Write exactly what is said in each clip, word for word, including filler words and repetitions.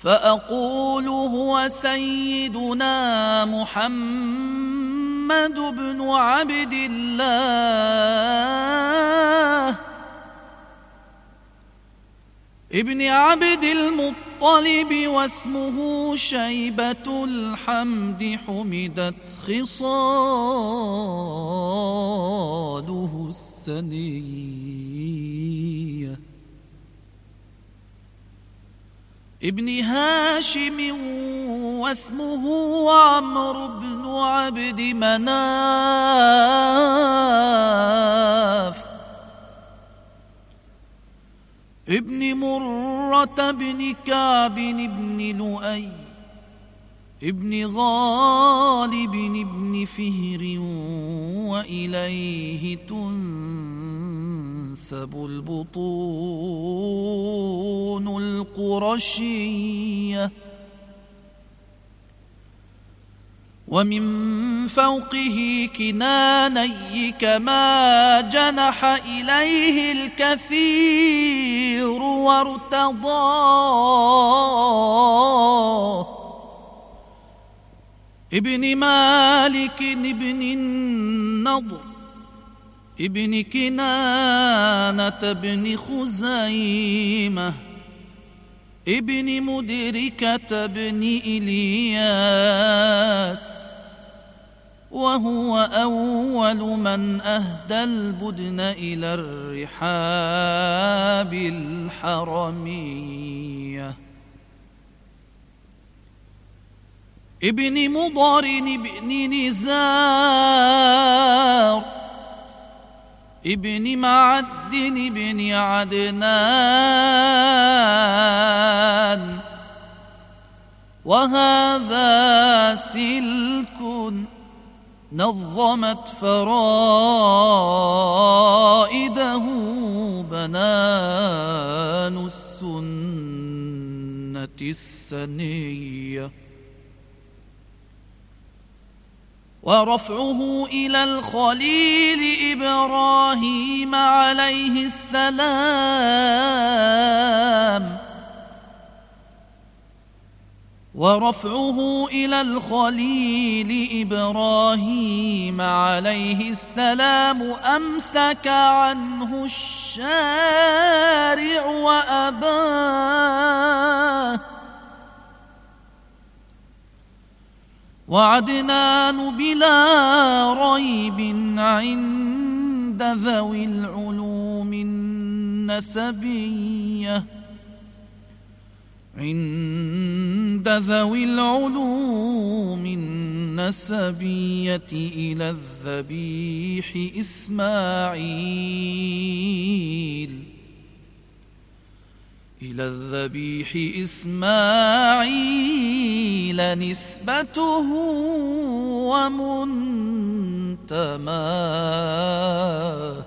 فأقول هو سيدنا محمد بن عبد الله ابن عبد المطلب، واسمه شيبة الحمد، حمدت خصاله السنية. ابن هاشم، واسمه عمرو بن عبد مناف ابن مرة بن كعب بن لؤي ابن غالب بن فهر، وإليه تنسب البطون القرشية. ومن فوقه كناني، كما جنح إليه الكثير وارتضاه. ابن مالك ابن النضر ابن كنانة بن خزيمة ابن مدركة بن إلياس، وهو أول من أهدى البدن إلى الرحاب الحرمية. ابن مضر بن نزار ابن معد بن عدنان، وهذا سلك نظمت فرائده بنان السنة السنية. ورفعه إلى الخليل إبراهيم عليه السلام ورفعه إلى الخليل إبراهيم عليه السلام أمسك عنه الشارع وأباه. وعدنان بلا ريب عند ذوي العلوم النسبية عند ذوي العلوم النسبية إلى الذبيح إسماعيل إلى الذبيح إسماعيل نسبته ومنتماه.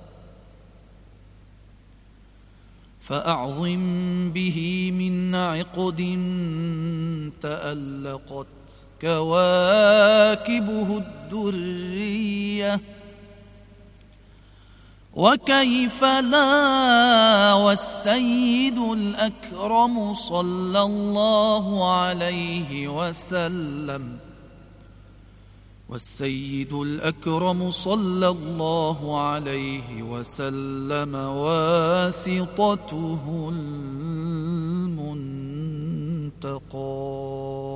فأعظم به من عقد تألقت كواكبه الدرية، وكيف لا والسيد الأكرم صلى الله عليه وسلم والسيد الأكرم صلى الله عليه وسلم واسطته المنتقى.